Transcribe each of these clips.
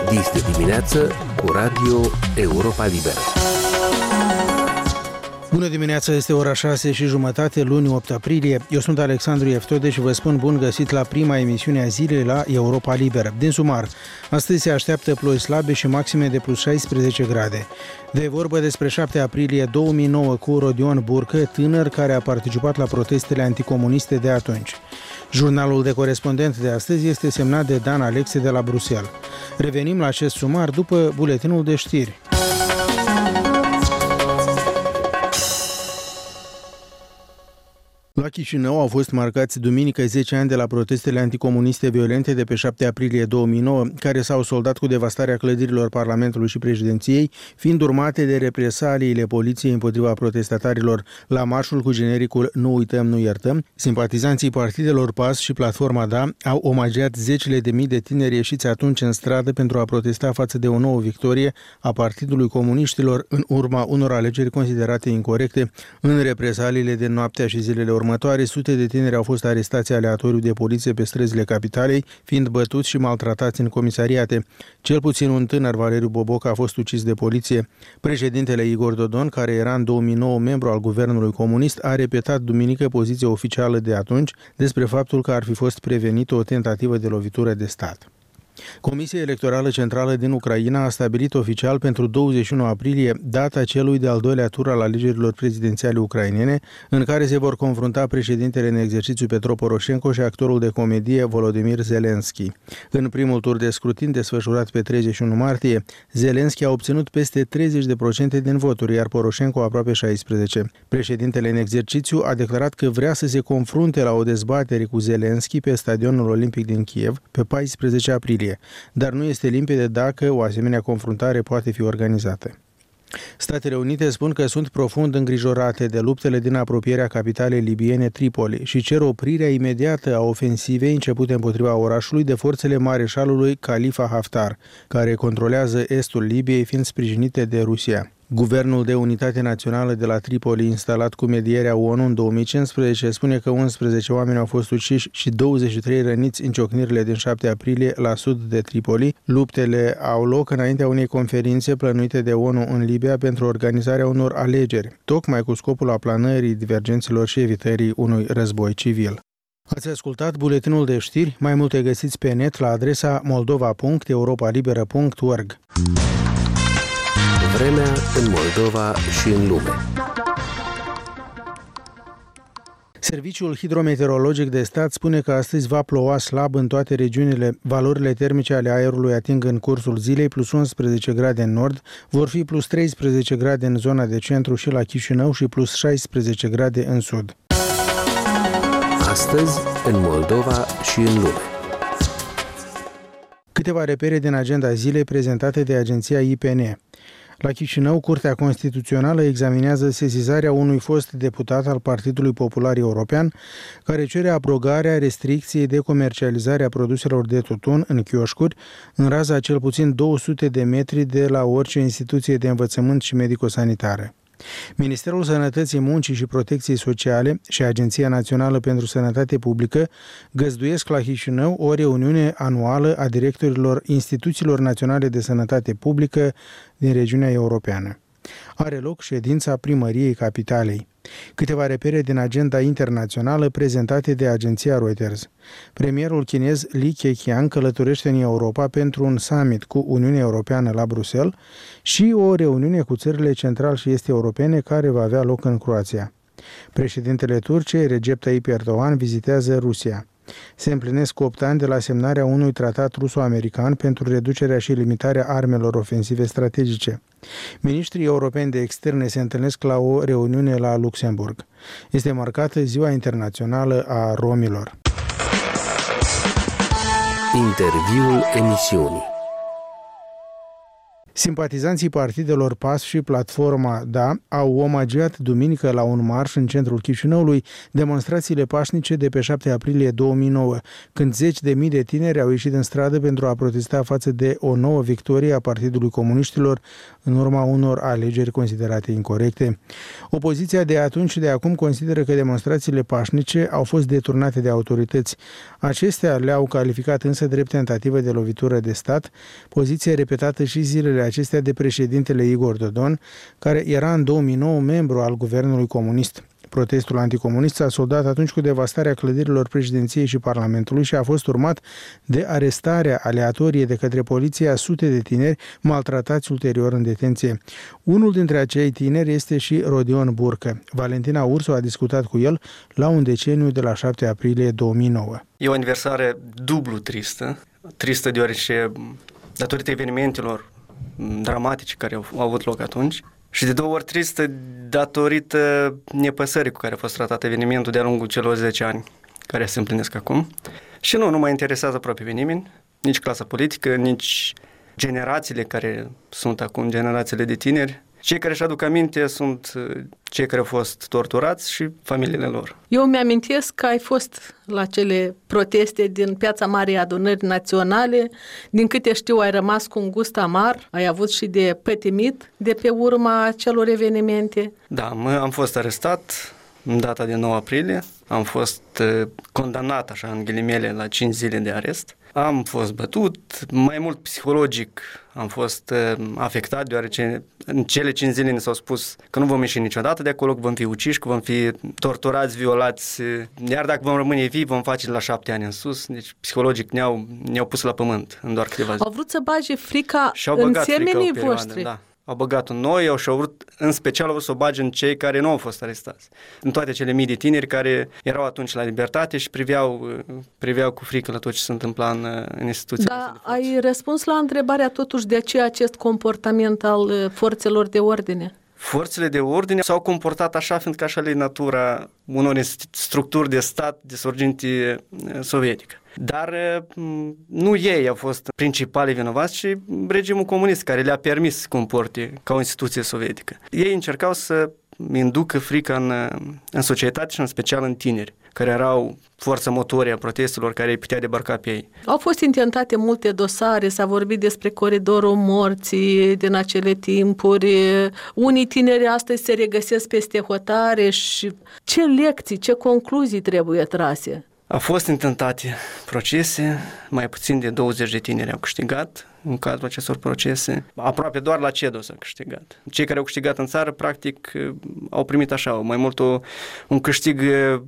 Este dimineață cu Radio Europa Liberă. Bună dimineața, este ora 6:30, luni 8 aprilie. Eu sunt Alexandru Eftode și vă spun bun găsit la prima emisiune a zilei la Europa Liberă. Din sumar, astăzi se așteaptă ploi slabe și maxime de plus 16 grade. De vorbă despre 7 aprilie 2009 cu Rodion Burcă, tânăr care a participat la protestele anticomuniste de atunci. Jurnalul de corespondent de astăzi este semnat de Dan Alexe de la Bruxelles. Revenim la acest sumar după buletinul de știri. La Chișinău au fost marcați duminică 10 ani de la protestele anticomuniste violente de pe 7 aprilie 2009, care s-au soldat cu devastarea clădirilor Parlamentului și președinției, fiind urmate de represaliile poliției împotriva protestatarilor. La marșul cu genericul Nu uităm, nu iertăm, simpatizanții partidelor PAS și Platforma Da au omagiat zecile de mii de tineri ieșiți atunci în stradă pentru a protesta față de o nouă victorie a Partidului Comuniștilor în urma unor alegeri considerate incorecte. În represaliile de noaptea și zilele următoare, sute de tineri au fost arestați aleatoriu de poliție pe străzile capitalei, fiind bătuți și maltratați în comisariate. Cel puțin un tânăr, Valeriu Boboc, a fost ucis de poliție. Președintele Igor Dodon, care era în 2009 membru al guvernului comunist, a repetat duminică poziția oficială de atunci despre faptul că ar fi fost prevenită o tentativă de lovitură de stat. Comisia Electorală Centrală din Ucraina a stabilit oficial pentru 21 aprilie data celui de-al doilea tur al alegerilor prezidențiale ucrainene, în care se vor confrunta președintele în exercițiu Petro Poroșenko și actorul de comedie Volodymyr Zelensky. În primul tur de scrutin desfășurat pe 31 martie, Zelensky a obținut peste 30% din voturi, iar Poroșenko aproape 16%. Președintele în exercițiu a declarat că vrea să se confrunte la o dezbatere cu Zelensky pe stadionul olimpic din Kiev pe 14 aprilie. Dar nu este limpede dacă o asemenea confruntare poate fi organizată. Statele Unite spun că sunt profund îngrijorate de luptele din apropierea capitalei libiene Tripoli și cer oprirea imediată a ofensivei începute împotriva orașului de forțele mareșalului Khalifa Haftar, care controlează estul Libiei, fiind sprijinite de Rusia. Guvernul de unitate națională de la Tripoli, instalat cu medierea ONU în 2015, spune că 11 oameni au fost uciși și 23 răniți în ciocnirile din 7 aprilie la sud de Tripoli. Luptele au loc înaintea unei conferințe plănuite de ONU în Libia pentru organizarea unor alegeri, tocmai cu scopul aplanării divergențelor și evitării unui război civil. Ați ascultat buletinul de știri, mai multe găsiți pe net la adresa moldova.europalibera.org. Vremea în Moldova și în lume. Serviciul hidrometeorologic de stat spune că astăzi va ploua slab în toate regiunile. Valorile termice ale aerului ating în cursul zilei plus 11 grade în nord, vor fi plus 13 grade în zona de centru și la Chișinău și plus 16 grade în sud. Astăzi în Moldova și în lume. Câteva repere din agenda zilei prezentate de agenția IPN. La Chișinău, Curtea Constituțională examinează sesizarea unui fost deputat al Partidului Popular European, care cere abrogarea restricției de comercializare a produselor de tutun în chioșcuri, în raza a cel puțin 200 de metri de la orice instituție de învățământ și medico-sanitară. Ministerul Sănătății, Muncii și Protecției Sociale și Agenția Națională pentru Sănătate Publică găzduiesc la Chișinău o reuniune anuală a directorilor instituțiilor naționale de sănătate publică din regiunea europeană. Are loc ședința primăriei capitalei. Câteva repere din agenda internațională prezentate de agenția Reuters. Premierul chinez Li Keqiang călătorește în Europa pentru un summit cu Uniunea Europeană la Bruxelles și o reuniune cu țările central și est europene care va avea loc în Croația. Președintele Turciei, Recep Tayyip Erdogan, vizitează Rusia. Se împlinesc 8 ani de la semnarea unui tratat ruso-american pentru reducerea și limitarea armelor ofensive strategice. Ministrii europeni de externe se întâlnesc la o reuniune la Luxemburg. Este marcată Ziua Internațională a Romilor. Interviul emisiunii. Simpatizanții partidelor PAS și Platforma DA au omagiat duminică la un marș în centrul Chișinăului demonstrațiile pașnice de pe 7 aprilie 2009, când zeci de mii de tineri au ieșit în stradă pentru a protesta față de o nouă victorie a Partidului Comuniștilor în urma unor alegeri considerate incorecte. Opoziția de atunci și de acum consideră că demonstrațiile pașnice au fost deturnate de autorități. Acestea le-au calificat însă drept tentativă de lovitură de stat, poziție repetată și zilele acestea de președintele Igor Dodon, care era în 2009 membru al guvernului comunist. Protestul anticomunist s-a soldat atunci cu devastarea clădirilor președinției și Parlamentului și a fost urmat de arestarea aleatorie de către poliție a sute de tineri maltratați ulterior în detenție. Unul dintre acei tineri este și Rodion Burcă. Valentina Ursu a discutat cu el la un deceniu de la 7 aprilie 2009. E o aniversare dublu tristă. Tristă deoarece, datorită evenimentelor dramatice care au avut loc atunci, și de două ori tristă datorită nepăsării cu care a fost tratat evenimentul de-a lungul celor 10 ani care se împlinesc acum. Și nu mă interesează aproape pe nimeni, nici clasa politică, nici generațiile care sunt acum, generațiile de tineri. Cei care își aduc aminte sunt cei care au fost torturați și familiile lor. Eu mi-amintesc că ai fost la cele proteste din Piața Marii Adunări Naționale. Din câte știu, ai rămas cu un gust amar, ai avut și de pătimit de pe urma acelor evenimente. Da, am fost arestat în data de 9 aprilie, am fost condamnat, așa, în ghilimele, la 5 zile de arest. Am fost bătut, mai mult psihologic am fost afectat, deoarece în cele 5 zile ne s-au spus că nu vom ieși niciodată de acolo, că vom fi uciși, că vom fi torturați, violați, iar dacă vom rămâne vii, vom face de la 7 ani în sus. Deci psihologic ne-au pus la pământ în doar câteva zile. Au vrut să bage frica în semenii voștri. Da. Au băgat în noi și au vrut, în special, au vrut să o bage în cei care nu au fost arestați. În toate cele mii de tineri care erau atunci la libertate și priveau cu frică la tot ce se întâmpla în instituții. Da, ai răspuns la întrebarea totuși de ce acest comportament al forțelor de ordine? Forțele de ordine s-au comportat așa, fiindcă așa e natura unor structuri de stat de sorginte sovietică. Dar nu ei au fost principalii vinovați, ci regimul comunist care le-a permis să comporte ca o instituție sovietică. Ei încercau să inducă frica în societate și în special în tineri, care erau forța motorie a protestelor care îi putea debarca pe ei. Au fost intentate multe dosare, s-a vorbit despre coridorul morții din acele timpuri. Unii tineri astăzi se regăsesc peste hotare și ce lecții, ce concluzii trebuie trase? Au fost intentate procese, mai puțin de 20 de tineri au câștigat în cadrul acestor procese. Aproape doar la CEDO s-a câștigat. Cei care au câștigat în țară, practic, au primit așa, mai mult un câștig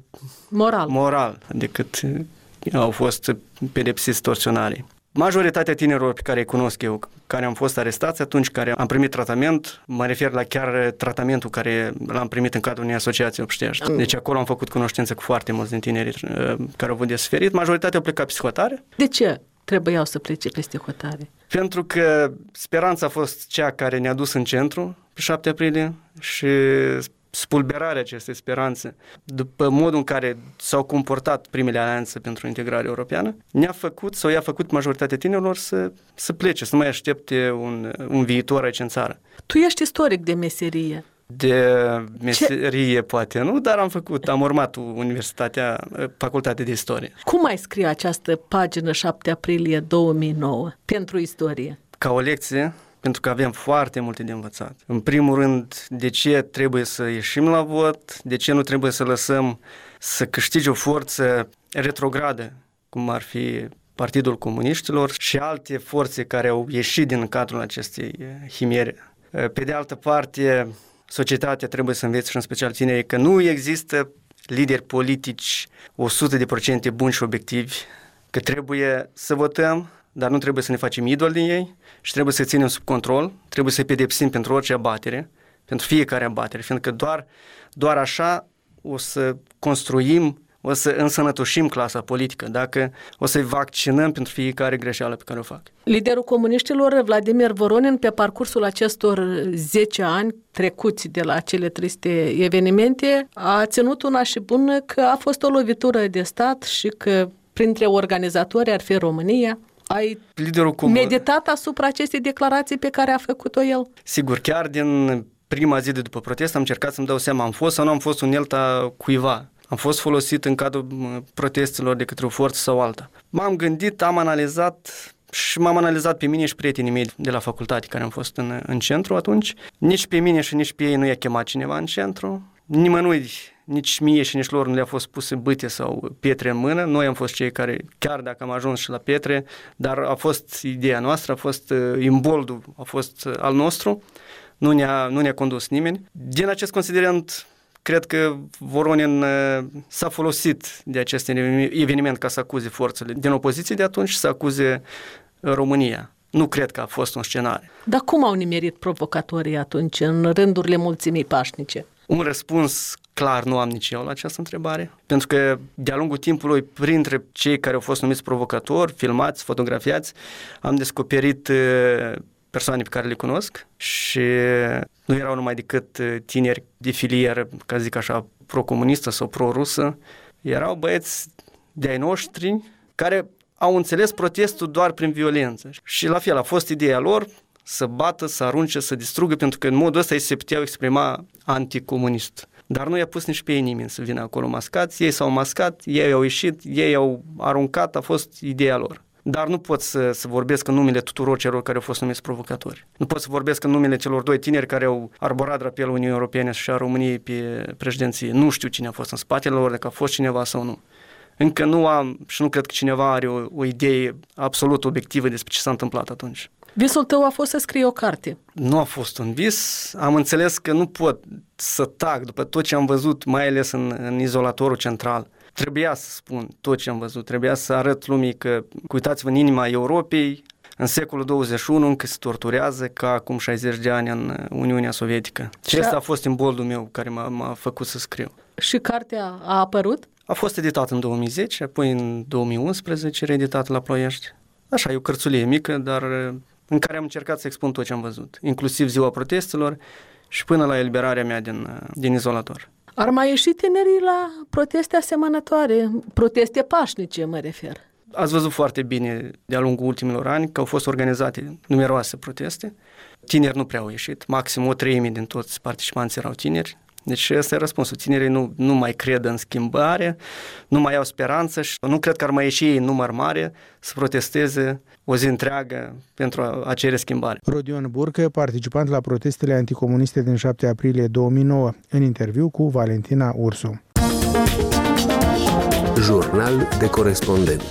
moral decât au fost pedepsiți torționarii. Majoritatea tinerilor pe care îi cunosc eu, care am fost arestați atunci, care am primit tratament, mă refer la chiar tratamentul care l-am primit în cadrul unei asociații obștești. Deci acolo am făcut cunoștință cu foarte mulți din tinerii care au avut de suferit. Majoritatea au plecat peste hotare. De ce trebuiau să plece peste hotare? Pentru că speranța a fost cea care ne-a dus în centru pe 7 aprilie și spulberarea acestei speranțe, după modul în care s-au comportat primele alianțe pentru integrare europeană, i-a făcut majoritatea tinerilor să plece, să nu mai aștepte un viitor aici în țară. Tu ești istoric de meserie. De meserie poate nu, dar am urmat facultatea de istorie. Cum ai scrie această pagină 7 aprilie 2009 pentru istorie? Ca o lecție, pentru că avem foarte multe de învățat. În primul rând, de ce trebuie să ieșim la vot, de ce nu trebuie să lăsăm să câștige o forță retrogradă, cum ar fi Partidul Comuniștilor și alte forțe care au ieșit din cadrul acestei chimere. Pe de altă parte, societatea trebuie să învețe și în special tinerii că nu există lideri politici 100% buni și obiectivi, că trebuie să votăm, dar nu trebuie să ne facem idoli din ei și trebuie să ținem sub control, trebuie să pedepsim pentru orice abatere, pentru fiecare abatere, fiindcă doar așa o să construim, o să însănătoșim clasa politică, dacă o să-i vaccinăm pentru fiecare greșeală pe care o fac. Liderul comuniștilor, Vladimir Voronin, pe parcursul acestor 10 ani trecuți de la acele triste evenimente, a ținut una și bună că a fost o lovitură de stat și că printre organizatori ar fi România. Ai liderul meditat asupra acestei declarații pe care a făcut-o el? Sigur, chiar din prima zi de după protest am încercat să-mi dau seama, am fost sau nu am fost unelta cuiva. Am fost folosit în cadrul protestelor de către o forță sau alta. M-am gândit, am analizat și m-am analizat pe mine și prietenii mei de la facultate care am fost în centru atunci. Nici pe mine și nici pe ei nu i-a chemat cineva în centru. Nimănui, nici mie și nici lor nu le-a fost puse bâte sau pietre în mână. Noi am fost cei care, chiar dacă am ajuns și la pietre, dar a fost ideea noastră, a fost imboldul, a fost al nostru. Nu ne-a condus nimeni. Din acest considerent, cred că Voronin s-a folosit de acest eveniment ca să acuze forțele din opoziție de atunci și să acuze România. Nu cred că a fost un scenariu. Dar cum au nimerit provocatorii atunci în rândurile mulțimii pașnice? Un răspuns clar nu am nici eu la această întrebare, pentru că de-a lungul timpului, printre cei care au fost numiți provocatori, filmați, fotografiați, am descoperit persoane pe care le cunosc și nu erau numai decât tineri de filieră, ca zic așa, pro-comunistă sau pro-rusă. Erau băieți de-ai noștri care au înțeles protestul doar prin violență. Și la fel a fost ideea lor să bată, să arunce, să distrugă, pentru că în modul ăsta ei se puteau exprima anticomunist. Dar nu i-a pus nici pe ei nimeni să vină acolo mascați, ei s-au mascat, ei au ieșit, ei au aruncat, a fost ideea lor. Dar nu pot să vorbesc în numele tuturor celor care au fost numiți provocatori. Nu pot să vorbesc în numele celor doi tineri care au arborat drapelul Uniunii Europene și a României pe președinție. Nu știu cine a fost în spatele lor, dacă a fost cineva sau nu. Încă nu am și nu cred că cineva are o idee absolut obiectivă despre ce s-a întâmplat atunci. Visul tău a fost să scrii o carte. Nu a fost un vis. Am înțeles că nu pot să tac după tot ce am văzut, mai ales în izolatorul central. Trebuia să spun tot ce am văzut, trebuia să arăt lumii că, uitați-vă, în inima Europei, în secolul 21 încă se torturează ca acum 60 de ani în Uniunea Sovietică. Și ăsta a fost imboldul meu care m-a făcut să scriu. Și cartea a apărut? A fost editată în 2010, apoi în 2011 reeditată la Ploiești. Așa, e o cărțulie mică, dar în care am încercat să expun tot ce am văzut, inclusiv ziua protestelor și până la eliberarea mea din izolator. Ar mai ieși tinerii la proteste asemănătoare, proteste pașnice, mă refer. Ați văzut foarte bine de-a lungul ultimilor ani că au fost organizate numeroase proteste. Tineri nu prea au ieșit, maxim o treime din toți participanții erau tineri. Deci ăsta e răspunsul. Tinerii nu mai cred în schimbare, nu mai au speranță și nu cred că ar mai ieși ei în număr mare să protesteze o zi întreagă pentru a cere schimbare. Rodion Burcă, participant la protestele anticomuniste din 7 aprilie 2009, în interviu cu Valentina Ursu. Jurnal de corespondent.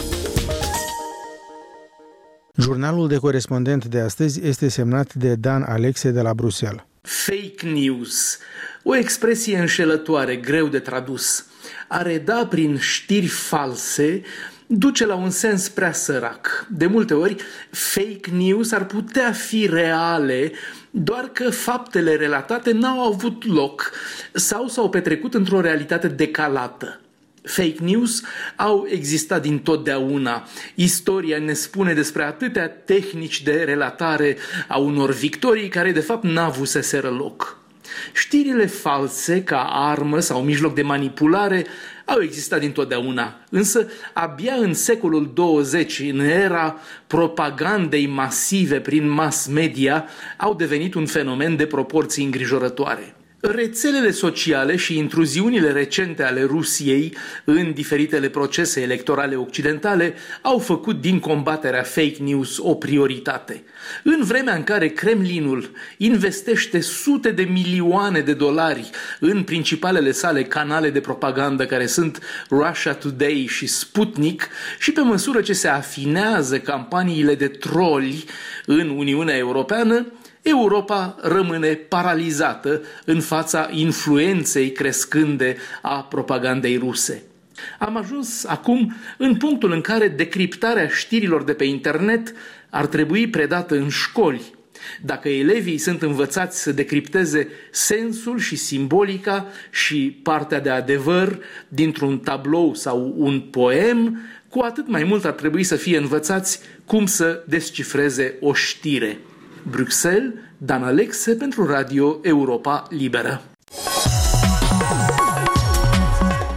Jurnalul de corespondent de astăzi este semnat de Dan Alexe de la Bruxelles. Fake news, o expresie înșelătoare, greu de tradus. A reda prin știri false duce la un sens prea sărac. De multe ori, fake news ar putea fi reale, doar că faptele relatate n-au avut loc sau s-au petrecut într-o realitate decalată. Fake news au existat dintotdeauna. Istoria ne spune despre atâtea tehnici de relatare a unor victorii care de fapt n-avuseseră loc. Știrile false ca armă sau mijloc de manipulare au existat dintotdeauna, însă abia în secolul 20, în era propagandei masive prin mass media, au devenit un fenomen de proporții îngrijorătoare. Rețelele sociale și intruziunile recente ale Rusiei în diferitele procese electorale occidentale au făcut din combaterea fake news o prioritate. În vremea în care Kremlinul investește sute de milioane de dolari în principalele sale canale de propagandă care sunt Russia Today și Sputnik și pe măsură ce se afinează campaniile de troli în Uniunea Europeană, Europa rămâne paralizată în fața influenței crescânde a propagandei ruse. Am ajuns acum în punctul în care decriptarea știrilor de pe internet ar trebui predată în școli. Dacă elevii sunt învățați să decripteze sensul și simbolica și partea de adevăr dintr-un tablou sau un poem, cu atât mai mult ar trebui să fie învățați cum să descifreze o știre. Bruxelles, Dan Alexe pentru Radio Europa Liberă.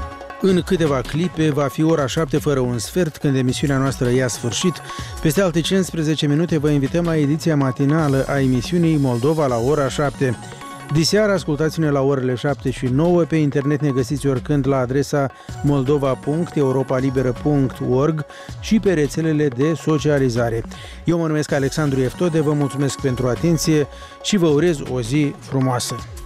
În câteva clipe va fi ora 7 fără un sfert, când emisiunea noastră ia sfârșit. Peste alte 15 minute vă invităm la ediția matinală a emisiunii Moldova la ora 7. Diseară ascultați-ne la orele 7 și 9, pe internet ne găsiți oricând la adresa moldova.europalibera.org și pe rețelele de socializare. Eu mă numesc Alexandru Eftode, vă mulțumesc pentru atenție și vă urez o zi frumoasă!